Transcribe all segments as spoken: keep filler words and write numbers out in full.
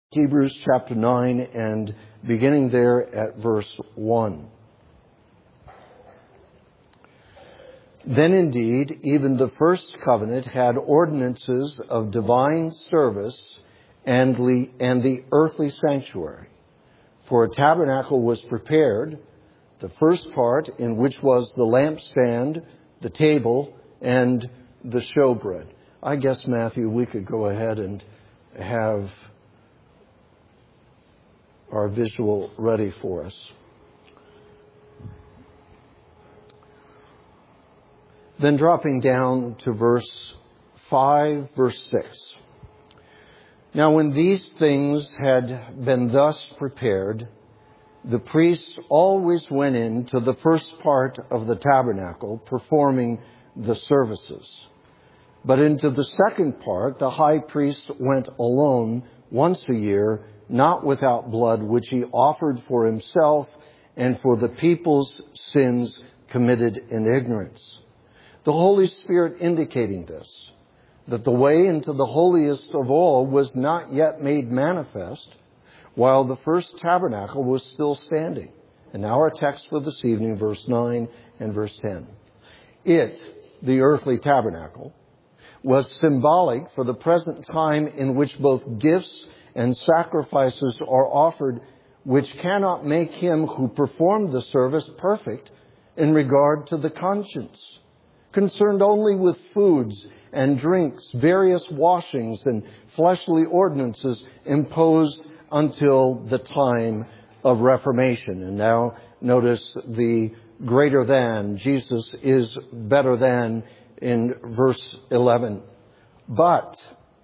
Hebrews chapter nine and beginning there at verse one. Then indeed, even the first covenant had ordinances of divine service and, le- and the earthly sanctuary. For a tabernacle was prepared, the first part in which was the lampstand, the table, and the showbread. I guess, Matthew, we could go ahead and have our visual ready for us. Then dropping down to verse five, verse six. Now when these things had been thus prepared, the priests always went in to the first part of the tabernacle, performing the services. But into the second part, the high priest went alone once a year, not without blood, which he offered for himself and for the people's sins committed in ignorance. The Holy Spirit indicating this, that the way into the holiest of all was not yet made manifest, while the first tabernacle was still standing. And now our text for this evening, verse nine and verse ten. It, the earthly tabernacle, was symbolic for the present time in which both gifts and sacrifices are offered, which cannot make him who performed the service perfect in regard to the conscience, concerned only with foods and drinks, various washings and fleshly ordinances imposed until the time of Reformation. And now notice the greater than. Jesus is better than in verse eleven. But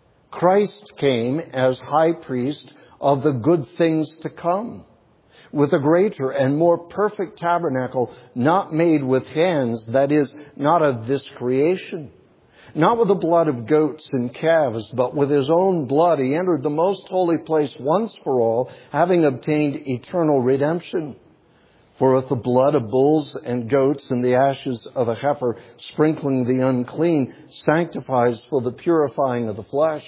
Christ came as high priest of the good things to come, with a greater and more perfect tabernacle, not made with hands, that is, not of this creation. Not with the blood of goats and calves, but with his own blood he entered the most holy place once for all, having obtained eternal redemption. For with the blood of bulls and goats and the ashes of a heifer, sprinkling the unclean, sanctifies for the purifying of the flesh.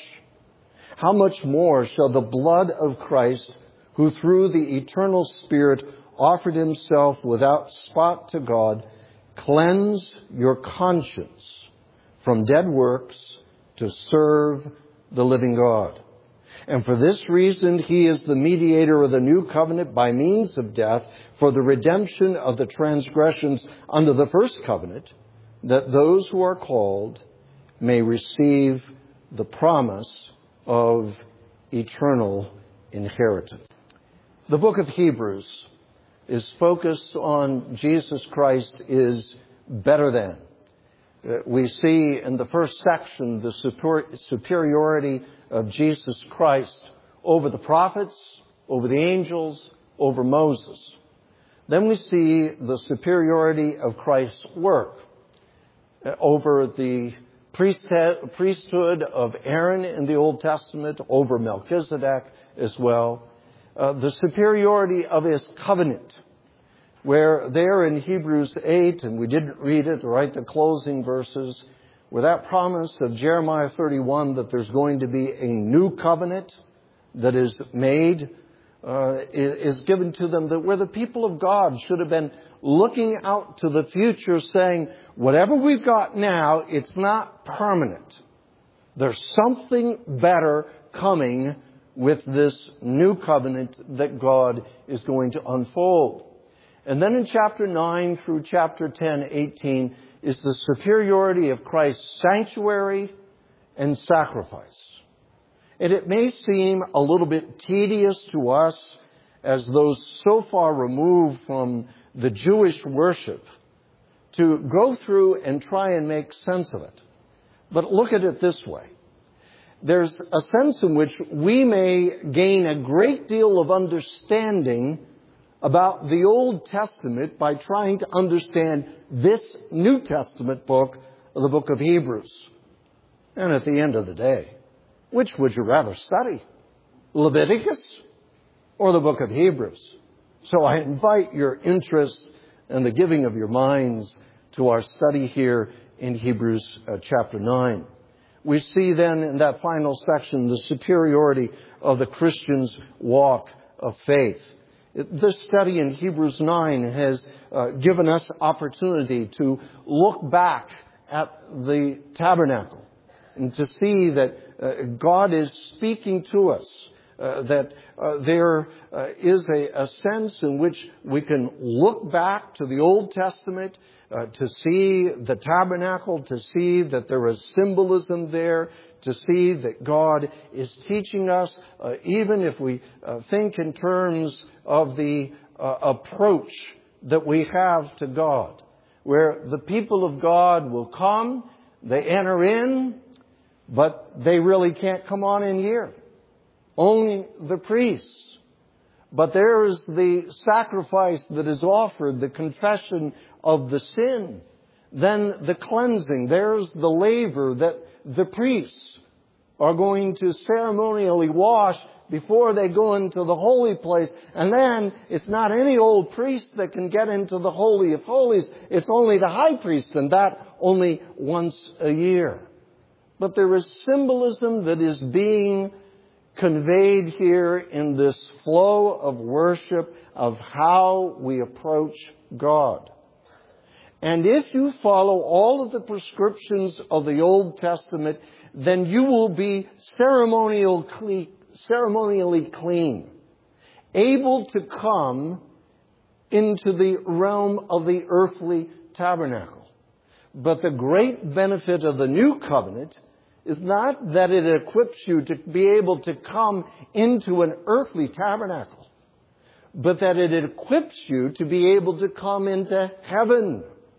How much more shall the blood of Christ, who through the eternal Spirit offered himself without spot to God, cleanse your conscience from dead works to serve the living God. And for this reason, he is the mediator of the new covenant by means of death for the redemption of the transgressions under the first covenant, that those who are called may receive the promise of eternal inheritance. The book of Hebrews is focused on Jesus Christ is better than. We see in the first section the superiority of Jesus Christ over the prophets, over the angels, over Moses. Then we see the superiority of Christ's work over the priesthood of Aaron in the Old Testament, over Melchizedek as well. Uh, the superiority of his covenant, where there in Hebrews eight, and we didn't read it, right, the closing verses, where that promise of Jeremiah thirty-one that there's going to be a new covenant that is made, uh, is given to them, that where the people of God should have been looking out to the future saying, whatever we've got now, it's not permanent. There's something better coming with this new covenant that God is going to unfold. And then in chapter nine through chapter ten, eighteen, is the superiority of Christ's sanctuary and sacrifice. And it may seem a little bit tedious to us as those so far removed from the Jewish worship to go through and try and make sense of it. But look at it this way. There's a sense in which we may gain a great deal of understanding about the Old Testament by trying to understand this New Testament book, the book of Hebrews. And at the end of the day, which would you rather study? Leviticus or the book of Hebrews? So I invite your interest and the giving of your minds to our study here in Hebrews uh, chapter nine. we see then in that final section the superiority of the Christian's walk of faith. This study in Hebrews nine has uh, given us opportunity to look back at the tabernacle and to see that uh, God is speaking to us. Uh, that uh, there uh, is a, a sense in which we can look back to the Old Testament uh, to see the tabernacle, to see that there is symbolism there, to see that God is teaching us, uh, even if we uh, think in terms of the uh, approach that we have to God, where the people of God will come, they enter in, but they really can't come on in here. Only the priests. But there is the sacrifice that is offered, the confession of the sin. Then the cleansing. There's the laver that the priests are going to ceremonially wash before they go into the holy place. And then it's not any old priest that can get into the Holy of Holies. It's only the high priest, and that only once a year. But there is symbolism that is being conveyed here in this flow of worship of how we approach God. And if you follow all of the prescriptions of the Old Testament, then you will be ceremonial cle- ceremonially clean, able to come into the realm of the earthly tabernacle. But the great benefit of the new covenant is not that it equips you to be able to come into an earthly tabernacle, but that it equips you to be able to come into heaven,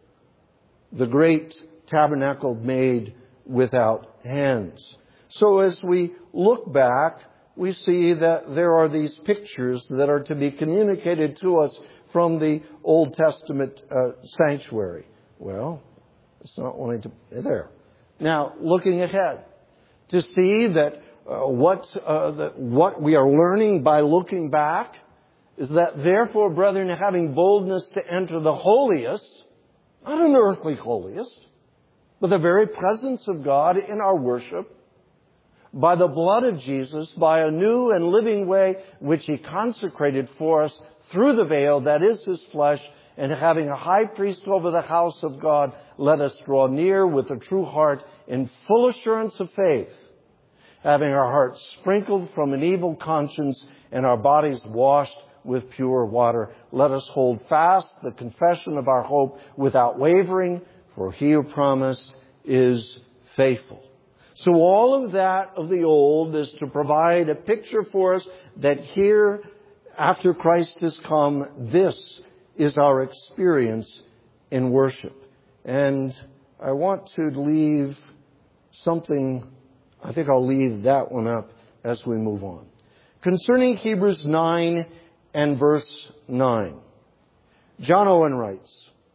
the great tabernacle made without hands. So as we look back, we see that there are these pictures that are to be communicated to us from the Old Testament uh, sanctuary. Well, it's not only to, there. Now, looking ahead, to see that uh, what uh, that what we are learning by looking back is that, therefore, brethren, having boldness to enter the holiest, not an earthly holiest, but the very presence of God in our worship, by the blood of Jesus, by a new and living way which He consecrated for us through the veil, that is His flesh, and having a high priest over the house of God, let us draw near with a true heart in full assurance of faith, having our hearts sprinkled from an evil conscience and our bodies washed with pure water. Let us hold fast the confession of our hope without wavering, for He who promised is faithful. So all of that of the old is to provide a picture for us that here, after Christ has come, this is our experience in worship. And I want to leave something, I think I'll leave that one up as we move on. Concerning Hebrews nine and verse nine, John Owen writes,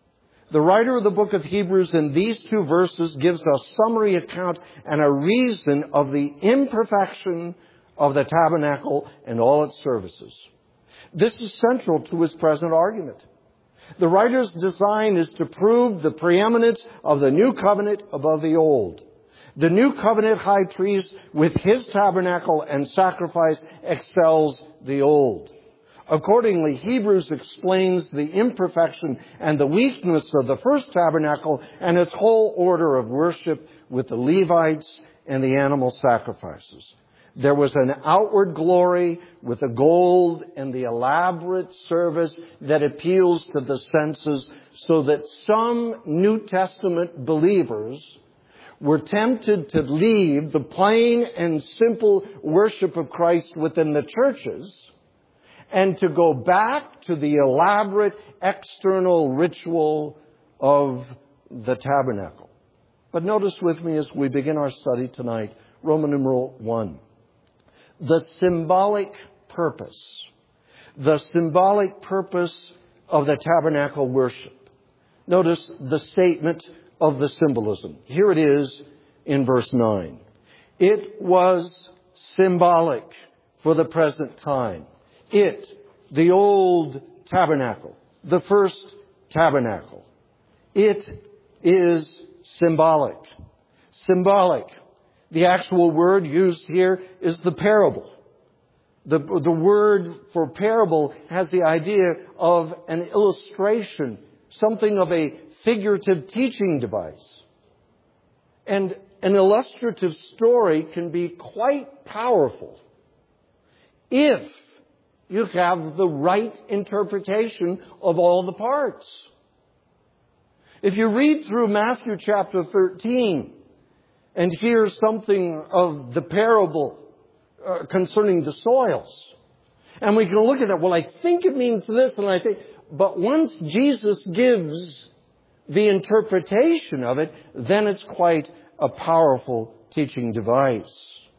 the writer of the book of Hebrews in these two verses gives a summary account and a reason of the imperfection of the tabernacle and all its services. This is central to his present argument. The writer's design is to prove the preeminence of the new covenant above the old. The new covenant high priest with his tabernacle and sacrifice excels the old. Accordingly, Hebrews explains the imperfection and the weakness of the first tabernacle and its whole order of worship with the Levites and the animal sacrifices. There was an outward glory with the gold and the elaborate service that appeals to the senses, so that some New Testament believers were tempted to leave the plain and simple worship of Christ within the churches and to go back to the elaborate external ritual of the tabernacle. But notice with me as we begin our study tonight, Roman numeral one. The symbolic purpose. The symbolic purpose of the tabernacle worship. Notice the statement of the symbolism. Here it is in verse nine. It was symbolic for the present time. It, the old tabernacle, the first tabernacle. It is symbolic. Symbolic. The actual word used here is the parable. The, the word for parable has the idea of an illustration, something of a figurative teaching device. And an illustrative story can be quite powerful if you have the right interpretation of all the parts. If you read through Matthew chapter thirteen and hear something of the parable uh, concerning the soils, and we can look at that, well, I think it means this, and I think, but once Jesus gives the interpretation of it, then it's quite a powerful teaching device.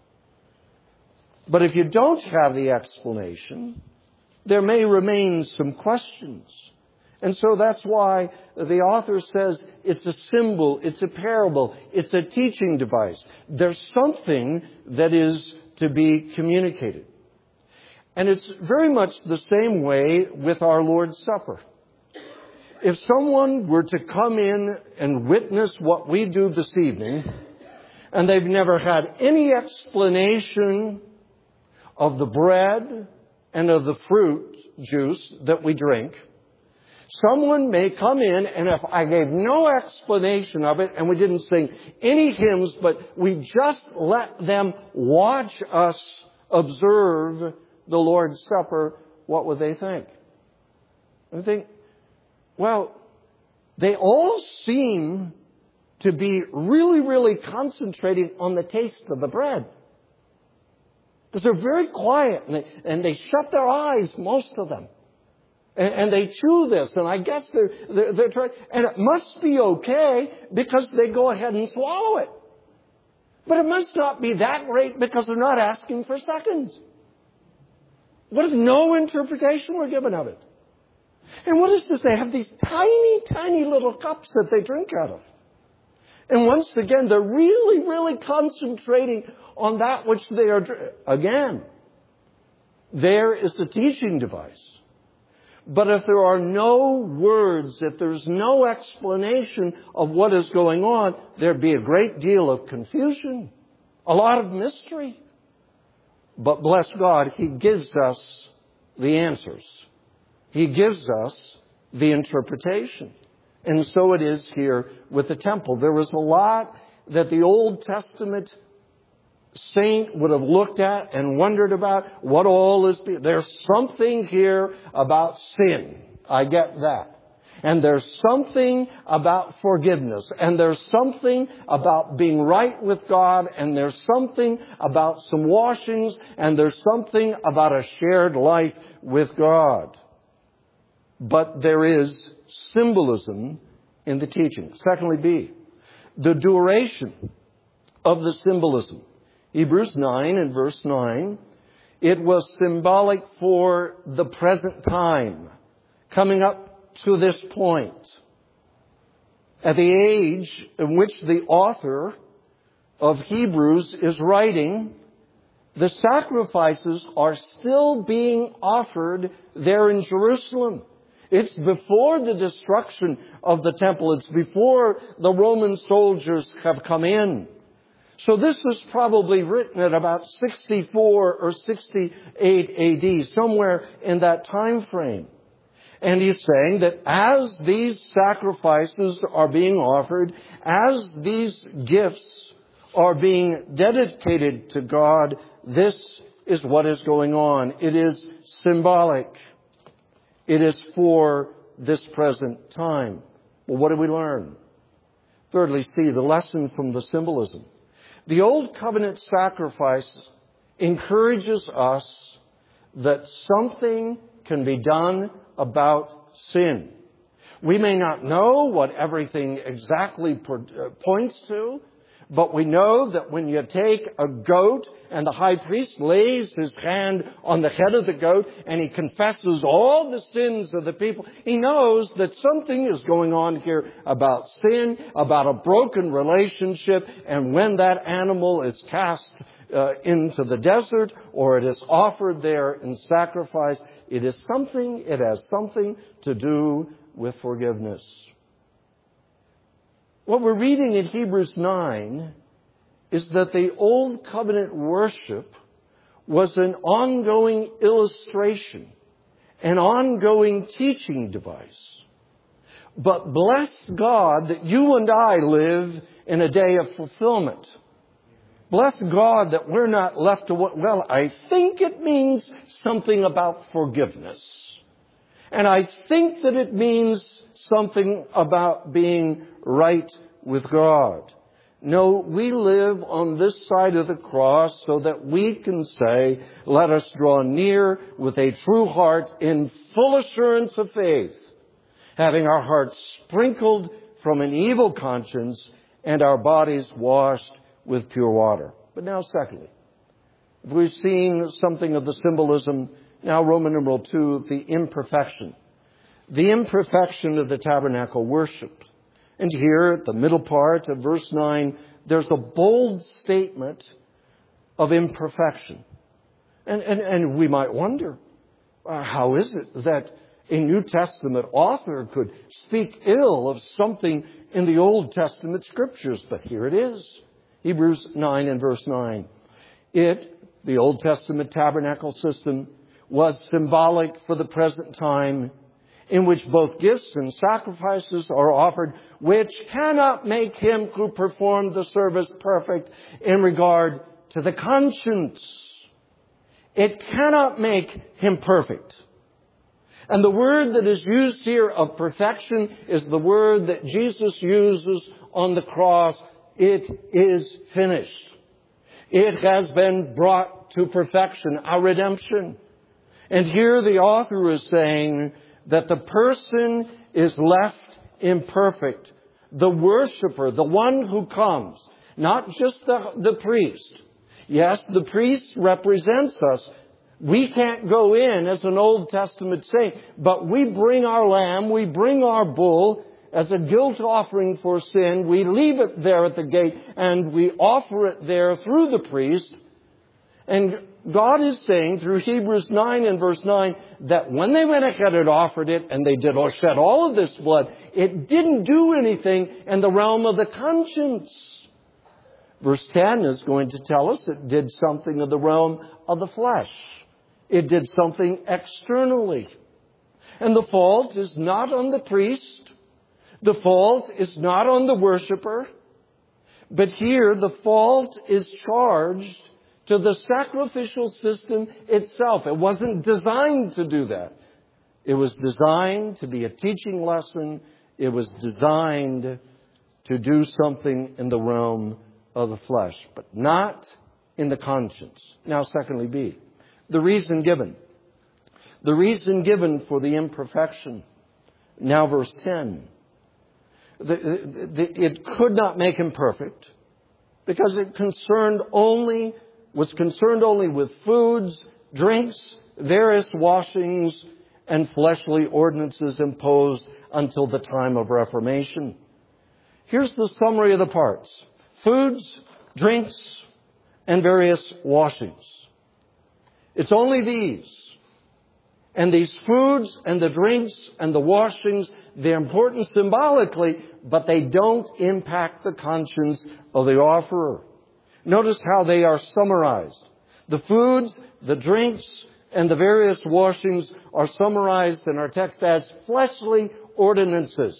But if you don't have the explanation, there may remain some questions. And so that's why the author says it's a symbol, it's a parable, it's a teaching device. There's something that is to be communicated. And it's very much the same way with our Lord's Supper. If someone were to come in and witness what we do this evening, and they've never had any explanation of the bread and of the fruit juice that we drink, someone may come in, and if I gave no explanation of it and we didn't sing any hymns, but we just let them watch us observe the Lord's Supper, what would they think? They think, well, they all seem to be really, really concentrating on the taste of the bread. Because they're very quiet, and they, and they shut their eyes, most of them. And, and they chew this, and I guess they're, they're, they're trying, and it must be okay because they go ahead and swallow it. But it must not be that great because they're not asking for seconds. What if no interpretation were given of it? And what is this? They have these tiny, tiny little cups that they drink out of. And once again, they're really, really concentrating on that which they are drinking. Again, there is a teaching device. But if there are no words, if there's no explanation of what is going on, there'd be a great deal of confusion, a lot of mystery. But bless God, He gives us the answers. He gives us the interpretation. And so it is here with the temple. There was a lot that the Old Testament saint would have looked at and wondered about. What all is... There's something here about sin. I get that. And there's something about forgiveness. And there's something about being right with God. And there's something about some washings. And there's something about a shared life with God. But there is symbolism in the teaching. Secondly, B, the duration of the symbolism. Hebrews nine and verse nine, it was symbolic for the present time, coming up to this point. At the age in which the author of Hebrews is writing, the sacrifices are still being offered there in Jerusalem. It's before the destruction of the temple. It's before the Roman soldiers have come in. So this was probably written at about sixty-four or sixty-eight A D, somewhere in that time frame. And he's saying that as these sacrifices are being offered, as these gifts are being dedicated to God, this is what is going on. It is symbolic. It is for this present time. Well, what do we learn? Thirdly, see the lesson from the symbolism. The Old Covenant sacrifice encourages us that something can be done about sin. We may not know what everything exactly points to, but we know that when you take a goat and the high priest lays his hand on the head of the goat and he confesses all the sins of the people, he knows that something is going on here about sin, about a broken relationship, and when that animal is cast uh, into the desert or it is offered there in sacrifice, it is something, it has something to do with forgiveness. What we're reading in Hebrews nine is that the Old Covenant worship was an ongoing illustration, an ongoing teaching device. But bless God that you and I live in a day of fulfillment. Bless God that we're not left to what, well, I think it means something about forgiveness. And I think that it means something about being right with God. No, we live on this side of the cross so that we can say, let us draw near with a true heart in full assurance of faith, having our hearts sprinkled from an evil conscience and our bodies washed with pure water. But now, secondly, if we've seen something of the symbolism, now Roman numeral two, the imperfection. The imperfection of the tabernacle worship. And here at the middle part of verse nine, there's a bold statement of imperfection. And, and, and we might wonder, uh, how is it that a New Testament author could speak ill of something in the Old Testament Scriptures? But here it is. Hebrews nine and verse nine. It, the Old Testament tabernacle system, was symbolic for the present time, in which both gifts and sacrifices are offered, which cannot make him who performed the service perfect in regard to the conscience. It cannot make him perfect. And the word that is used here of perfection is the word that Jesus uses on the cross. It is finished. It has been brought to perfection, our redemption. And here the author is saying that the person is left imperfect. The worshiper, the one who comes, not just the, the priest. Yes, the priest represents us. We can't go in as an Old Testament saint, but we bring our lamb, we bring our bull as a guilt offering for sin. We leave it there at the gate and we offer it there through the priest. And God is saying through Hebrews nine and verse nine that when they went ahead and offered it and they did or shed all of this blood, it didn't do anything in the realm of the conscience. Verse ten is going to tell us it did something of the realm of the flesh. It did something externally. And the fault is not on the priest. The fault is not on the worshiper. But here the fault is charged to the sacrificial system itself. It wasn't designed to do that. It was designed to be a teaching lesson. It was designed to do something in the realm of the flesh, but not in the conscience. Now, secondly, B, the reason given. The reason given for the imperfection. Now, verse ten. The, the, it could not make him perfect because it concerned only was concerned only with foods, drinks, various washings, and fleshly ordinances imposed until the time of Reformation. Here's the summary of the parts. Foods, drinks, and various washings. It's only these. And these foods and the drinks and the washings, they're important symbolically, but they don't impact the conscience of the offerer. Notice how they are summarized. The foods, the drinks, and the various washings are summarized in our text as fleshly ordinances.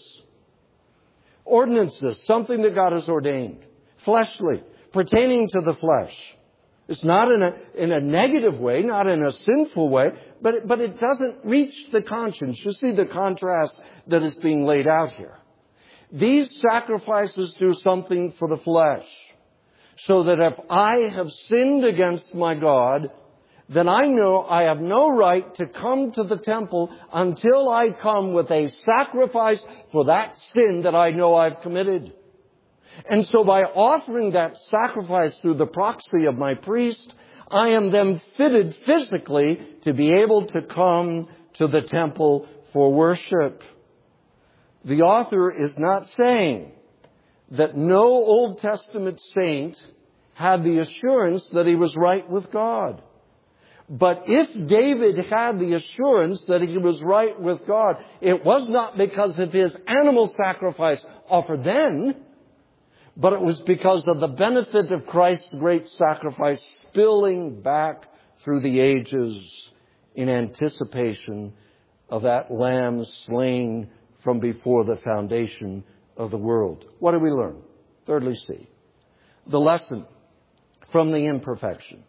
Ordinances, something that God has ordained. Fleshly, pertaining to the flesh. It's not in a, in a negative way, not in a sinful way, but it, but it doesn't reach the conscience. You see the contrast that is being laid out here. These sacrifices do something for the flesh, so that if I have sinned against my God, then I know I have no right to come to the temple until I come with a sacrifice for that sin that I know I've committed. And so by offering that sacrifice through the proxy of my priest, I am then fitted physically to be able to come to the temple for worship. The author is not saying that no Old Testament saint had the assurance that he was right with God. But if David had the assurance that he was right with God, it was not because of his animal sacrifice offered then, but it was because of the benefit of Christ's great sacrifice spilling back through the ages in anticipation of that Lamb slain from before the foundation of the world. What do we learn? Thirdly, see the lesson from the imperfection.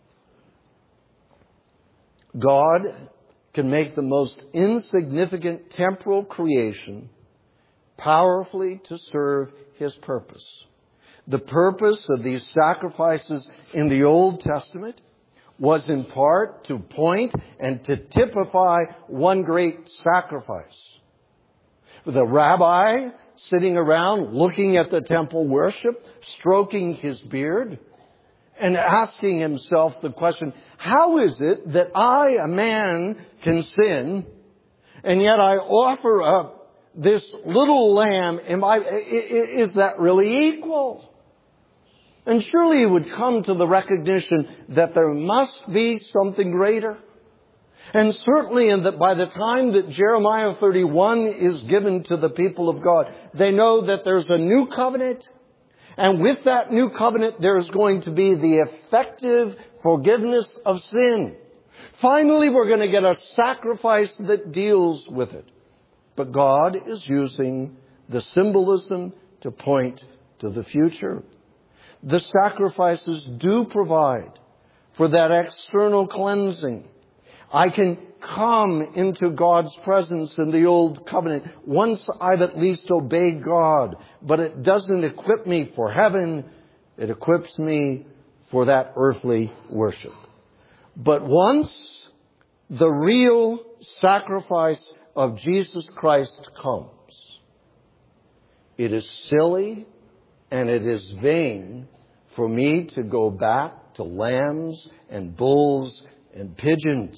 God can make the most insignificant temporal creation powerfully to serve His purpose. The purpose of these sacrifices in the Old Testament was in part to point and to typify one great sacrifice. The rabbi sitting around looking at the temple worship, stroking his beard, and asking himself the question, how is it that I, a man, can sin, and yet I offer up this little lamb? Am I, is that really equal? And surely he would come to the recognition that there must be something greater. And certainly in that by the time that Jeremiah thirty-one is given to the people of God, they know that there's a new covenant. And with that new covenant, there's going to be the effective forgiveness of sin. Finally, we're going to get a sacrifice that deals with it. But God is using the symbolism to point to the future. The sacrifices do provide for that external cleansing. I can come into God's presence in the Old Covenant once I've at least obeyed God. But it doesn't equip me for heaven. It equips me for that earthly worship. But once the real sacrifice of Jesus Christ comes, it is silly and it is vain for me to go back to lambs and bulls and pigeons.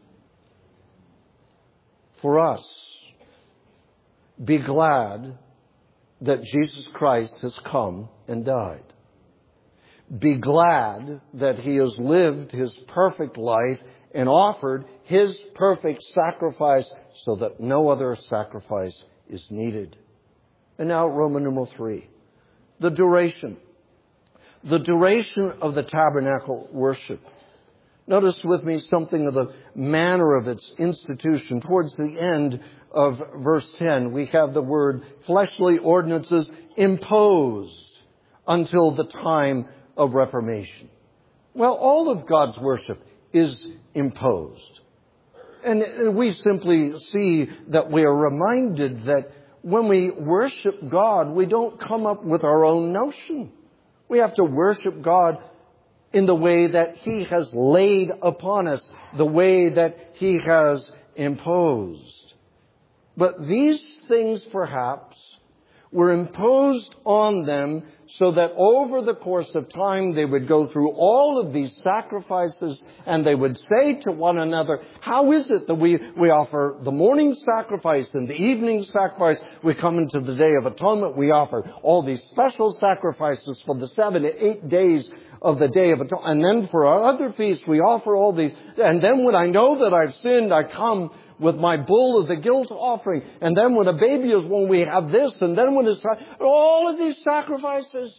For us, be glad that Jesus Christ has come and died. Be glad that He has lived His perfect life and offered His perfect sacrifice so that no other sacrifice is needed. And now Roman numeral three, the duration. The duration of the tabernacle worship. Notice with me something of the manner of its institution. Towards the end of verse ten, we have the word fleshly ordinances imposed until the time of Reformation. Well, all of God's worship is imposed. And we simply see that we are reminded that when we worship God, we don't come up with our own notion. We have to worship God in the way that He has laid upon us, the way that He has imposed. But these things perhaps were imposed on them so that over the course of time they would go through all of these sacrifices and they would say to one another, how is it that we, we offer the morning sacrifice and the evening sacrifice? We come into the Day of Atonement. We offer all these special sacrifices for the seven to eight days of the Day of Atonement. And then for our other feasts, we offer all these. And then when I know that I've sinned, I come with my bull of the guilt offering. And then when a baby is born, we have this. And then when it's all of these sacrifices.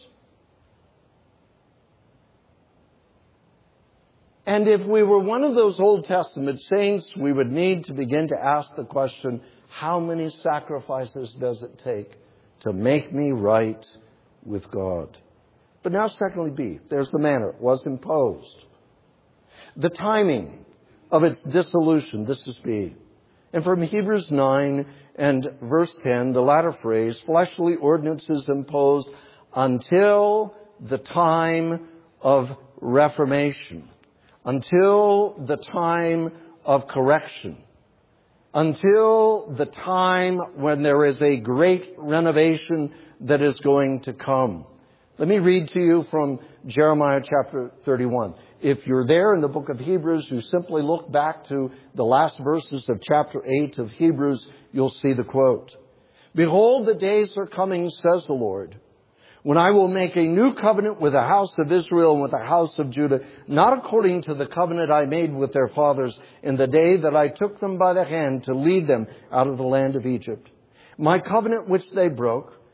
And if we were one of those Old Testament saints, we would need to begin to ask the question, how many sacrifices does it take to make me right with God? But now secondly, B, there's the manner. It was imposed. The timing of its dissolution, this is B. And from Hebrews nine and verse ten, the latter phrase, fleshly ordinances imposed until the time of Reformation, until the time of correction, until the time when there is a great renovation that is going to come. Let me read to you from Jeremiah chapter thirty-one. If you're there in the book of Hebrews, you simply look back to the last verses of chapter eight of Hebrews, you'll see the quote. Behold, the days are coming, says the Lord, when I will make a new covenant with the house of Israel and with the house of Judah, not according to the covenant I made with their fathers in the day that I took them by the hand to lead them out of the land of Egypt. My covenant which they broke,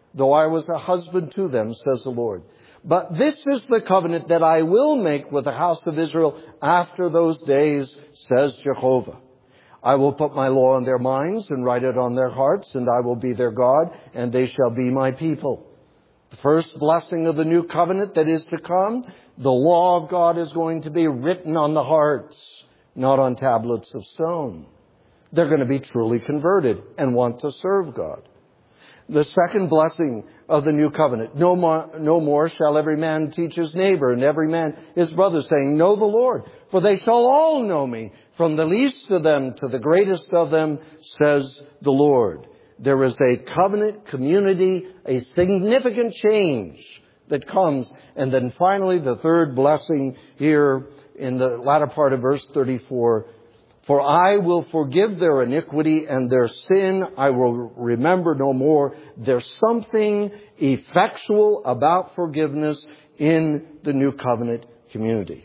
though I was a husband to them, says the Lord. But this is the covenant that I will make with the house of Israel after those days, says Jehovah. I will put my law in their minds and write it on their hearts, and I will be their God, and they shall be my people. The first blessing of the new covenant that is to come, the law of God is going to be written on the hearts, not on tablets of stone. They're going to be truly converted and want to serve God. The second blessing of the new covenant, no more, no more shall every man teach his neighbor and every man his brother, saying, know the Lord, for they shall all know me, from the least of them to the greatest of them, says the Lord. There is a covenant community, a significant change that comes. And then finally, the third blessing here in the latter part of verse thirty-four, for I will forgive their iniquity and their sin I will remember no more. There's something effectual about forgiveness in the new covenant community.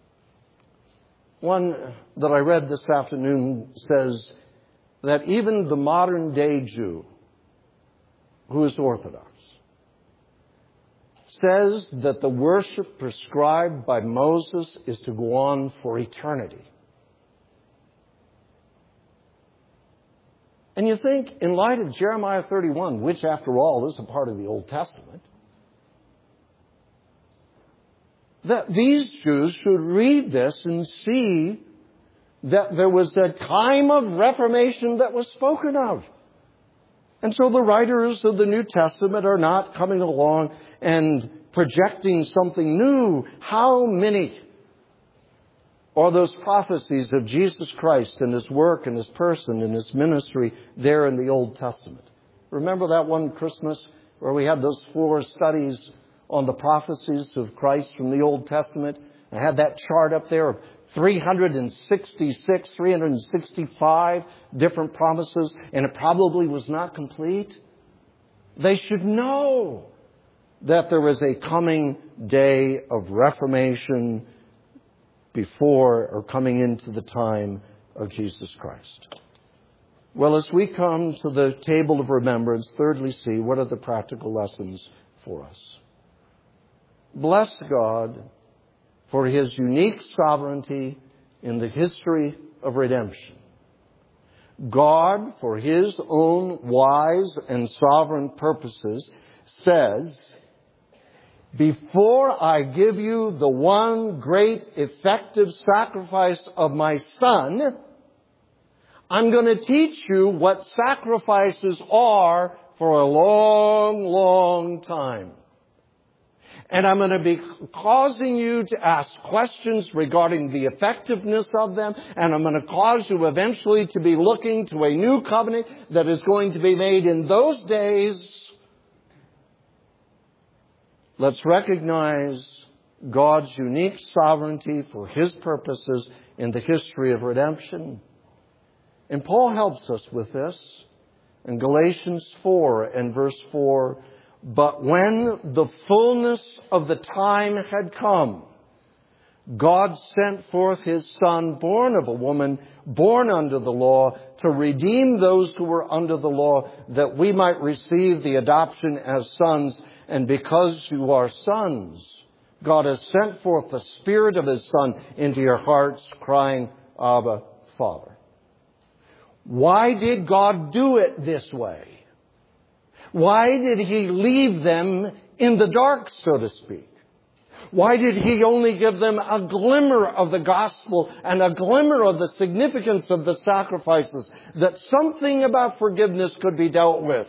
One that I read this afternoon says that even the modern day Jew, who is Orthodox, says that the worship prescribed by Moses is to go on for eternity. And you think, in light of Jeremiah thirty-one, which after all is a part of the Old Testament, that these Jews should read this and see that there was a time of reformation that was spoken of. And so the writers of the New Testament are not coming along and projecting something new. How many are those prophecies of Jesus Christ and His work and His person and His ministry there in the Old Testament? Remember that one Christmas where we had those four studies on the prophecies of Christ from the Old Testament? I had that chart up there of three hundred sixty-six, three hundred sixty-five different promises, and it probably was not complete. They should know that there is a coming day of reformation before or coming into the time of Jesus Christ. Well, as we come to the table of remembrance, thirdly, see what are the practical lessons for us. Bless God for His unique sovereignty in the history of redemption. God, for His own wise and sovereign purposes, says, before I give you the one great effective sacrifice of my Son, I'm going to teach you what sacrifices are for a long, long time. And I'm going to be causing you to ask questions regarding the effectiveness of them. And I'm going to cause you eventually to be looking to a new covenant that is going to be made in those days. Let's recognize God's unique sovereignty for His purposes in the history of redemption. And Paul helps us with this in Galatians four and verse four. But when the fullness of the time had come, God sent forth His Son, born of a woman, born under the law, to redeem those who were under the law, that we might receive the adoption as sons. And because you are sons, God has sent forth the Spirit of His Son into your hearts, crying, Abba, Father. Why did God do it this way? Why did He leave them in the dark, so to speak? Why did He only give them a glimmer of the gospel and a glimmer of the significance of the sacrifices, that something about forgiveness could be dealt with?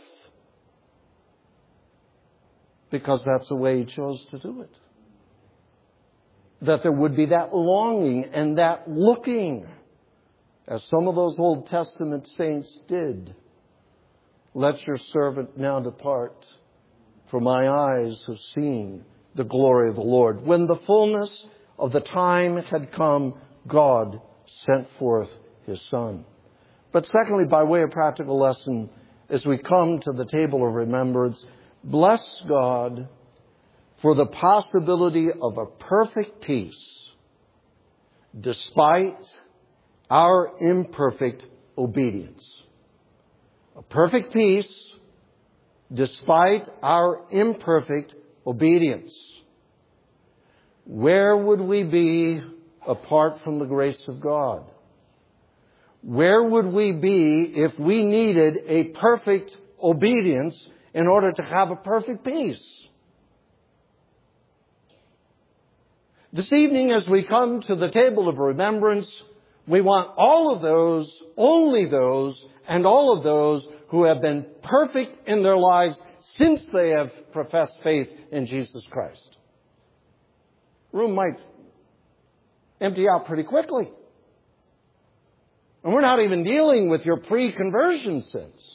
Because that's the way He chose to do it. That there would be that longing and that looking, as some of those Old Testament saints did. Let your servant now depart, for my eyes have seen the glory of the Lord. When the fullness of the time had come, God sent forth His Son. But secondly, by way of practical lesson, as we come to the table of remembrance, bless God for the possibility of a perfect peace despite our imperfect obedience. A perfect peace despite our imperfect obedience. Where would we be apart from the grace of God? Where would we be if we needed a perfect obedience in order to have a perfect peace? This evening, as we come to the table of remembrance, we want all of those, only those, and all of those who have been perfect in their lives since they have professed faith in Jesus Christ. The room might empty out pretty quickly. And we're not even dealing with your pre-conversion sins.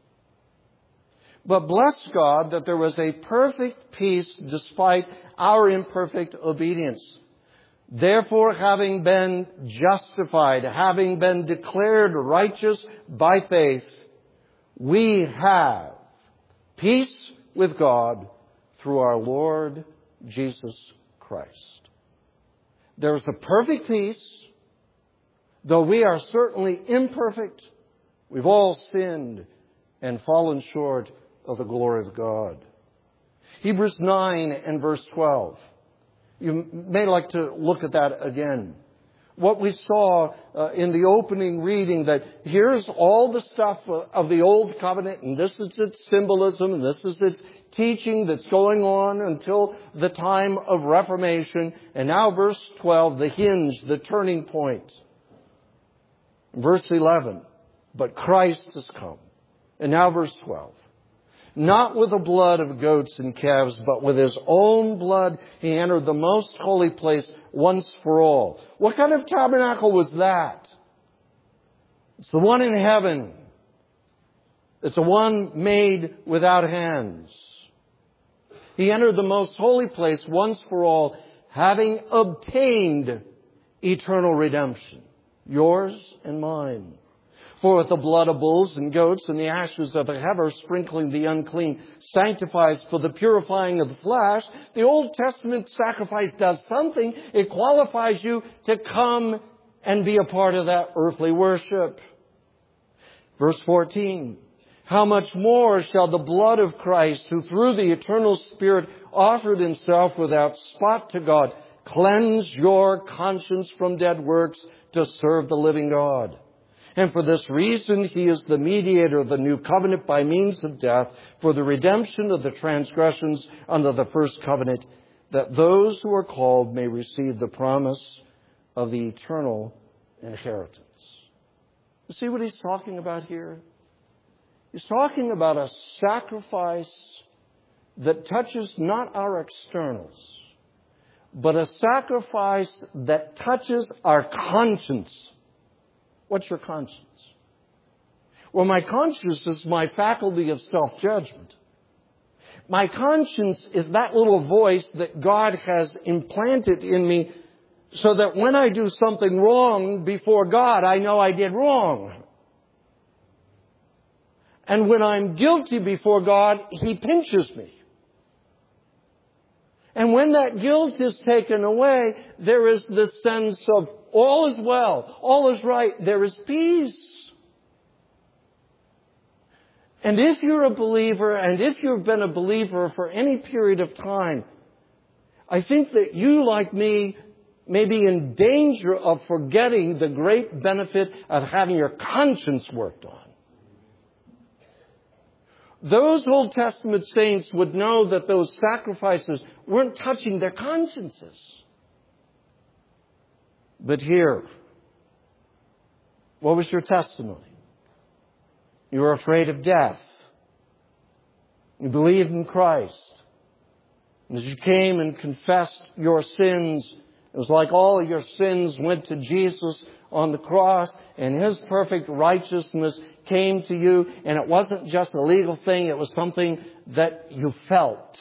But bless God that there was a perfect peace despite our imperfect obedience. Therefore, having been justified, having been declared righteous by faith, we have peace with God through our Lord Jesus Christ. There is a perfect peace. Though we are certainly imperfect, we've all sinned and fallen short of the glory of God. Hebrews nine and verse twelve. You may like to look at that again. What we saw uh, in the opening reading, that here's all the stuff of the Old Covenant, and this is its symbolism, and this is its teaching that's going on until the time of Reformation. And now verse twelve, the hinge, the turning point. Verse eleven, but Christ has come. And now verse twelve. Not with the blood of goats and calves, but with His own blood He entered the most holy place once for all. What kind of tabernacle was that? It's the one in heaven. It's the one made without hands. He entered the most holy place once for all, having obtained eternal redemption. Yours and mine. For with the blood of bulls and goats and the ashes of a heifer sprinkling the unclean sanctifies for the purifying of the flesh, the Old Testament sacrifice does something. It qualifies you to come and be a part of that earthly worship. Verse fourteen. How much more shall the blood of Christ, who through the eternal Spirit offered Himself without spot to God, cleanse your conscience from dead works to serve the living God? And for this reason, He is the mediator of the new covenant by means of death for the redemption of the transgressions under the first covenant, that those who are called may receive the promise of the eternal inheritance. You see what He's talking about here? He's talking about a sacrifice that touches not our externals, but a sacrifice that touches our conscience. What's your conscience? Well, my conscience is my faculty of self-judgment. My conscience is that little voice that God has implanted in me so that when I do something wrong before God, I know I did wrong. And when I'm guilty before God, He pinches me. And when that guilt is taken away, there is this sense of all is well, all is right, there is peace. And if you're a believer, and if you've been a believer for any period of time, I think that you, like me, may be in danger of forgetting the great benefit of having your conscience worked on. Those Old Testament saints would know that those sacrifices weren't touching their consciences. But here, what was your testimony? You were afraid of death. You believed in Christ. And as you came and confessed your sins, it was like all of your sins went to Jesus on the cross, and His perfect righteousness came to you, and it wasn't just a legal thing, it was something that you felt.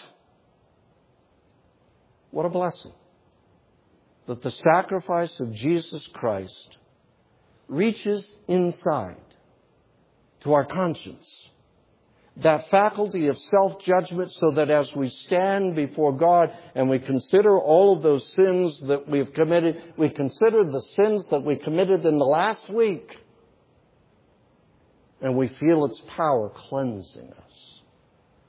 What a blessing that the sacrifice of Jesus Christ reaches inside to our conscience. That faculty of self-judgment, so that as we stand before God and we consider all of those sins that we've committed, we consider the sins that we committed in the last week, and we feel its power cleansing us.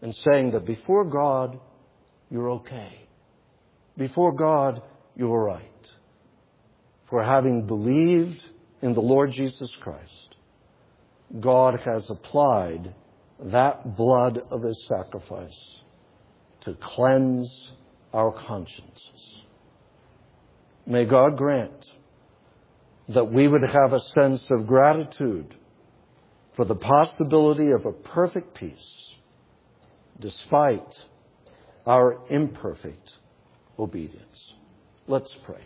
and saying that before God, you're okay. Before God, you're right. For having believed in the Lord Jesus Christ, God has applied that blood of His sacrifice to cleanse our consciences. May God grant that we would have a sense of gratitude for the possibility of a perfect peace despite our imperfect obedience. Let's pray.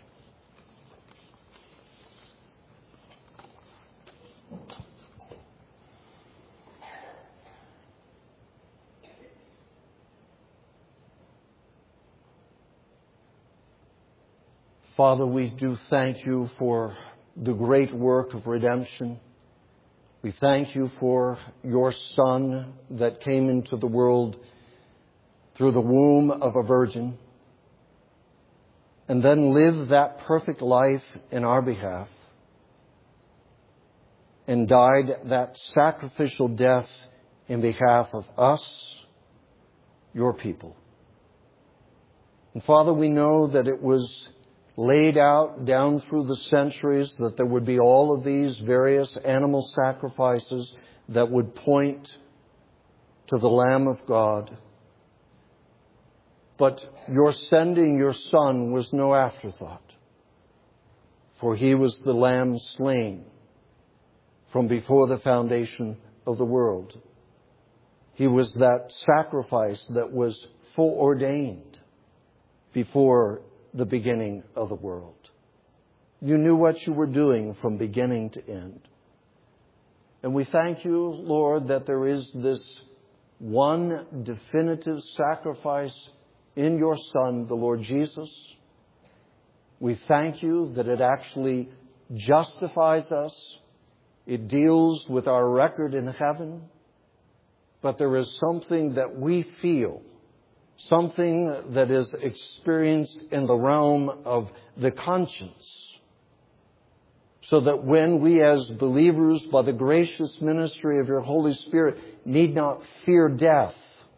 Father, we do thank you for the great work of redemption. We thank you for your Son that came into the world through the womb of a virgin and then lived that perfect life in our behalf and died that sacrificial death in behalf of us, your people. And Father, we know that it was laid out down through the centuries that there would be all of these various animal sacrifices that would point to the Lamb of God. But your sending your Son was no afterthought, for He was the Lamb slain from before the foundation of the world. He was that sacrifice that was foreordained before the beginning of the world. You knew what you were doing from beginning to end. And we thank you, Lord, that there is this one definitive sacrifice in your Son, the Lord Jesus. We thank you that it actually justifies us. It deals with our record in heaven. But there is something that we feel, something that is experienced in the realm of the conscience, so that when we as believers, by the gracious ministry of your Holy Spirit, need not fear death.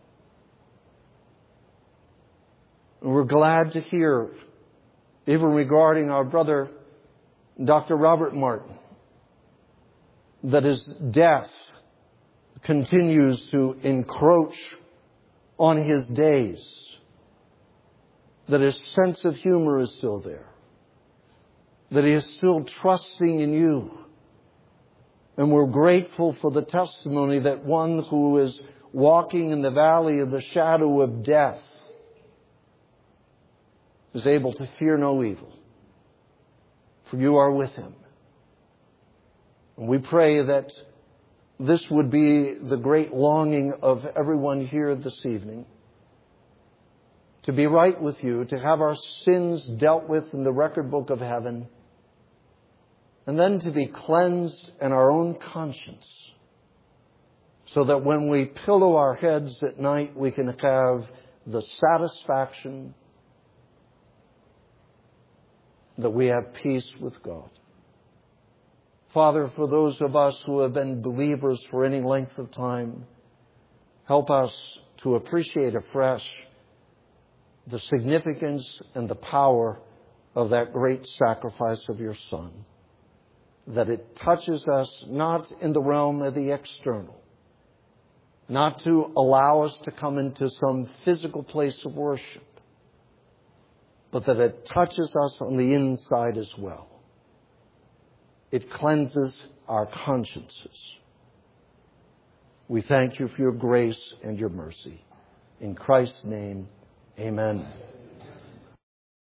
And we're glad to hear, even regarding our brother, Doctor Robert Martin, that his death continues to encroach on his days, that his sense of humor is still there, that he is still trusting in you. And we're grateful for the testimony that one who is walking in the valley of the shadow of death is able to fear no evil, for you are with him. And we pray that this would be the great longing of everyone here this evening, to be right with you, to have our sins dealt with in the record book of heaven, and then to be cleansed in our own conscience, so that when we pillow our heads at night, we can have the satisfaction that we have peace with God. Father, for those of us who have been believers for any length of time, help us to appreciate afresh the significance and the power of that great sacrifice of your Son, that it touches us not in the realm of the external, not to allow us to come into some physical place of worship, but that it touches us on the inside as well. It cleanses our consciences. We thank you for your grace and your mercy. In Christ's name, amen.